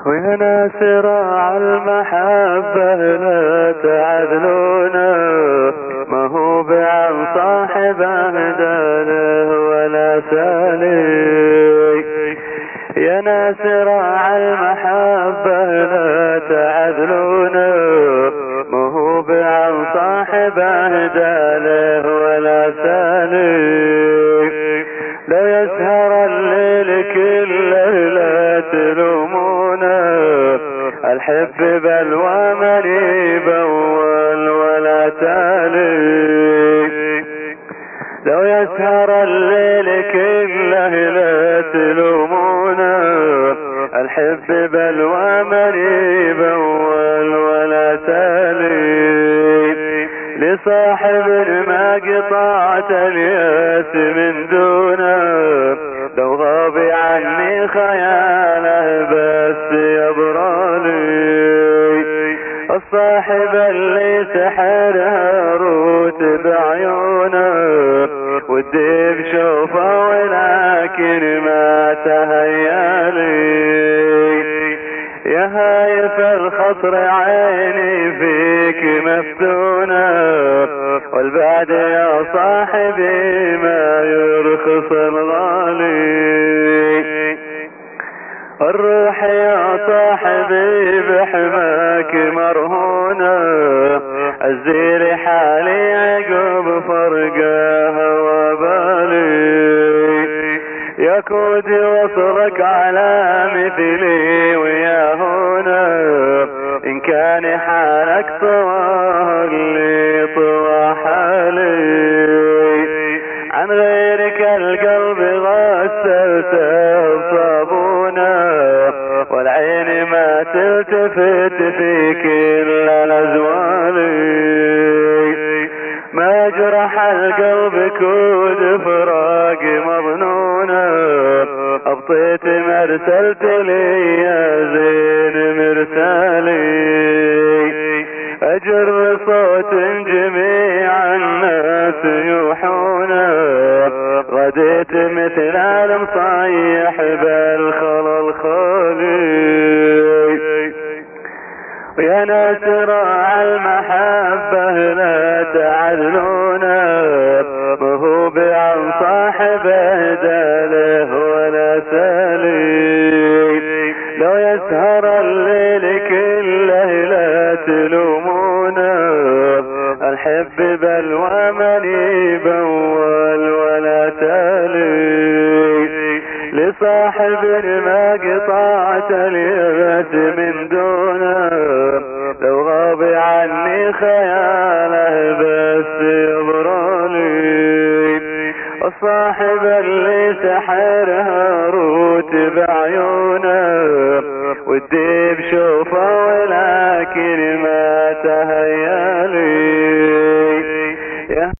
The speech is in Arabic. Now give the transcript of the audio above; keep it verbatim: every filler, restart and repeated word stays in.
ويا ناس راع المحبة لا تعذلونا، ما هو بعن صاحب أهداله ولا سالك. يا ناس راع المحبة لا تعذلونا، ما هو بعن صاحب أهداله ولا سالك. لا يسهر الليل كله لا تلومونا، الحب بلوى مريب أول ولا تالي. لو يسهر الليل كله لا تلومونا، الحب بلوى مريب أول ولا تالي. لصاحب ما قطعت الياس من دونه، لو غاب عني خياله بس يبرالي. الصاحب اللي سحرها روت بعيونه، ودي بشوفه ولكن ما تهيالي. يا هايف الخصر عيني فيك مفتونة، والبعد يا صاحبي ما يرخص الغالي. الروح يا صاحبي بحماك مرهونة، الزير حالي عقب فرقها وبالي. يا كودي وصلك على مثلي ويا هنا، إن كان حالك طواه اللي طوى حالي. عن غيرك القلب غسلته بصابونه، والعين ما تلتفت في كل الأزوال. ما جرح القلب كود فراق مظنونه، أبطيت مرسلت لي يا زين مرسالي. أجر صوت جميع الناس يوحونه، غديت مثل المصيح بالخلا الخالي. ويا ناس راع المحبة لا تعذلونا، ما هو بعن صاحب أهداله ولا سالي. لو يسهر الليل كله لا تلومونا، الحب بلوى منيب أول ولا تالي. لصاحب ما قطعت الياس من دونه، لو غاب عني خياله بس يبرالي. الصاحب اللي سحرها روت بعيونه، ودي بشوفه ولكن ما تهيأ.